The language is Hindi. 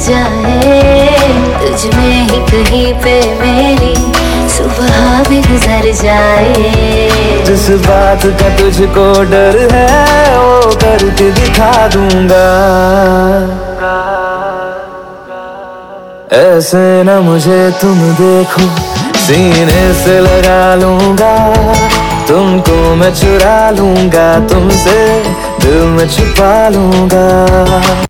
जाए, तुझ में ही कहीं पे मेरी सुबह भी गुजर जाए। जिस बात का तुझको डर है वो करके दिखा दूंगा। ऐसे न मुझे तुम देखो, सीने से लगा लूंगा, तुमको मैं चुरा लूंगा, तुमसे दिल में छुपा लूंगा।